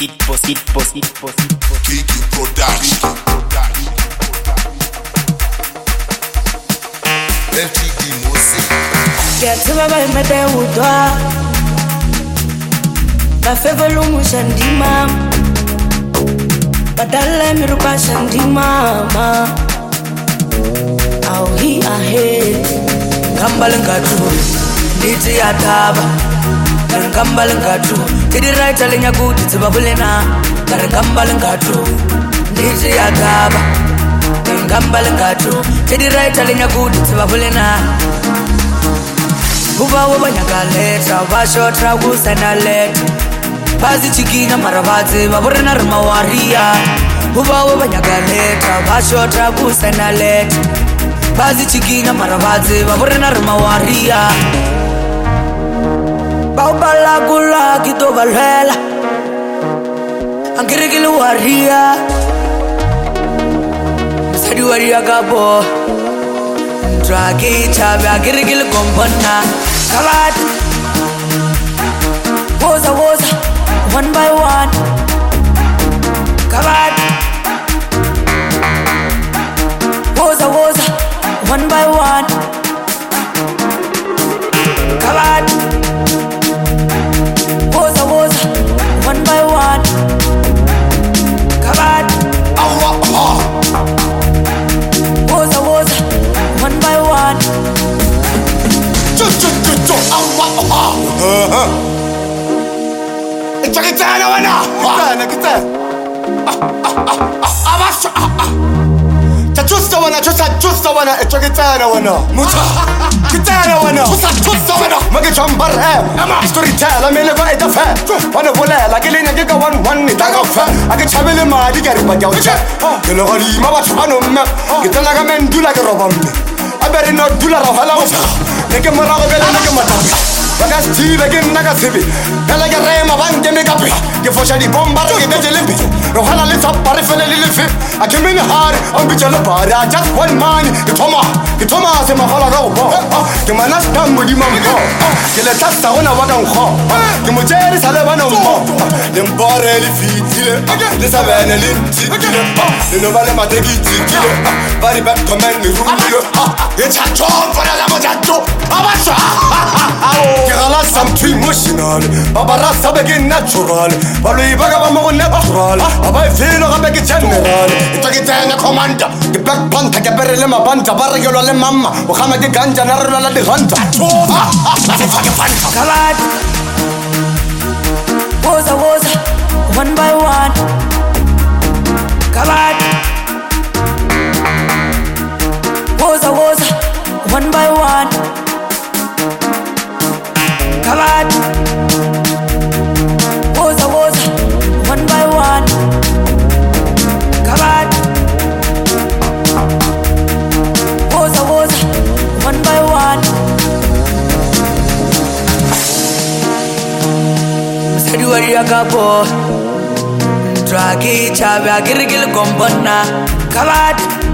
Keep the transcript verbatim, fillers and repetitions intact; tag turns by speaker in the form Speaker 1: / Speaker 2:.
Speaker 1: It post, it post, it post, it post.
Speaker 2: Kiki Production. L T D Mose.
Speaker 3: Get to my mother would my favorite room was Shandima. But I let me look at Shandima. How he ahead. Kambalangatu. Niti Ataba. Kambalangatu. Did it right telling you good? It's a babulina. Kambalangatu. Niti Ataba. Kambalangatu. Did it right telling you good? It's a babulina. Uba uba nyakaleta, basho tragusa na let. Bazi chikina maravaze, baburina rmawaria. Uba uba nyakaleta, basho tragusa na let. Bazi chikina maravaze, baburina rmawaria. Baubala gula kito balela. Angirigili waria. Sadi waria gabo. Dragi chabe agirigil kompana kalat woza woza one by one kalat woza woza one by one kalat woza woza one by one kalat
Speaker 2: Allah
Speaker 3: woza woza one by one.
Speaker 2: Cho cho cho cho Allah. It's a guitar wana. Guitar, guitar. Abasha. Tachusta wana, chusta chusta wana. It's a guitar wana. Muta. Guitar wana. Chusta chusta wana. Magi chambar hai. Storyteller mele ko eta fa. Wana bola la gele na ga one one ni taga fa. Age chabele ma di gari ba jaw che. Gelo gari ma ba chano me. Gitala ga men dula ga robam. Aberi no dula ro hala wasa neke mara ko bela neke mata bagas ti bege naga sebi bela ga rema banje me kapi ke fosha di bomba ke de lembi ro hala le sap pare fele le fi akemi ni har on bi chala para just one man ke toma ke toma se ma hala ro bo ke manas tambo di mambo ke le tasta ona waka nkho ke mo jeri sale bana mbo le mbore le fitile le sabene le titile le no vale mategi titile bari back comment ni rumile it's a job for the mojato abasha kirala something emotional babara sabege natural balu ibaga ba mo natural abai feel ga bege general itagitana commander the back panta ke berele mabanta baragelo le mama o khama ke ganja na rela le hanta fake fanta
Speaker 3: kalat woza woza one by one kalat woza woza one by one kalat woza woza one by one kalat woza woza one by one sadi waria kapo dragi chabe agirigil kompana kalat